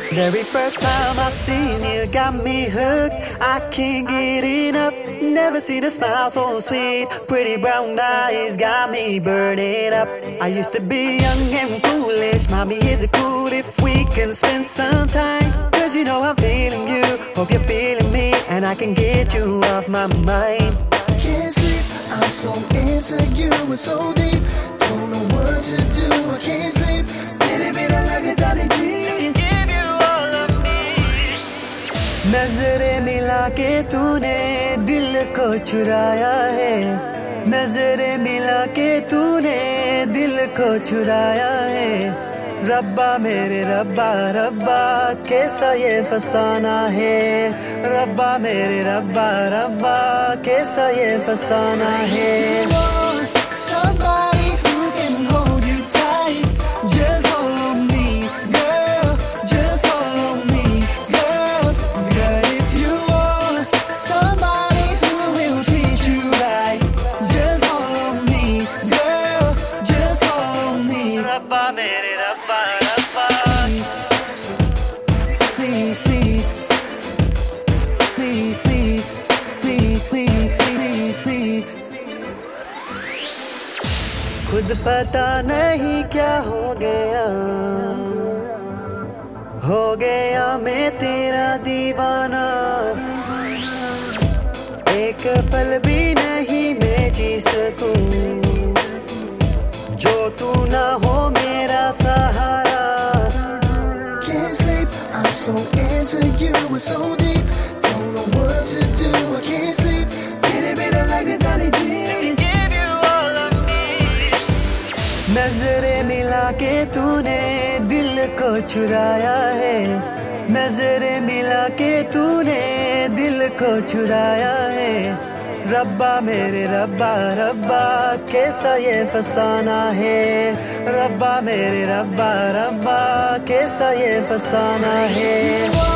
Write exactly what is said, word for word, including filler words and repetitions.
Very first time I seen you got me hooked. I can't get enough. Never seen a smile so sweet. Pretty brown eyes got me burning up. I used to be young and foolish. Mommy, is it cool if we can spend some time? Cause you know I'm feeling you. Hope you're feeling me. And I can get you off my mind. Can't sleep, I'm so insecure and so deep. Don't know what to do, I can't sleep. Little bit of like a Dolly G. नजरें मिला के तूने दिल को चुराया है. नजरें मिला के तूने दिल को चुराया है. रब्बा मेरे रब्बा रब्बा कैसा ये फसाना है. रब्बा मेरे रब्बा रब्बा कैसा ये फसाना है. Somebody who can hold you tight. Just follow me, girl. Just follow me, girl. Girl, if you want somebody who will treat you right, just follow me, girl. Just follow me. Rabba mere Rabba Rabba. Please, please, please, please, please, please, please, please. खुद पता नहीं क्या हो गया. हो गया मैं तेरा दीवाना. एक पल भी नहीं मैं जी सकूं जो तू ना हो मेरा सहारा. Can't sleep, I'm so insecure and so deep. Don't know what to do, I can't sleep. Little bit of like a Dolly G. नजरें मिला के तूने दिल को चुराया है. नजरें मिला के तूने दिल को चुराया है. रब्बा मेरे रब्बा रब्बा कैसा ये फसाना है. रब्बा मेरे रब्बा रब्बा कैसा ये फसाना है.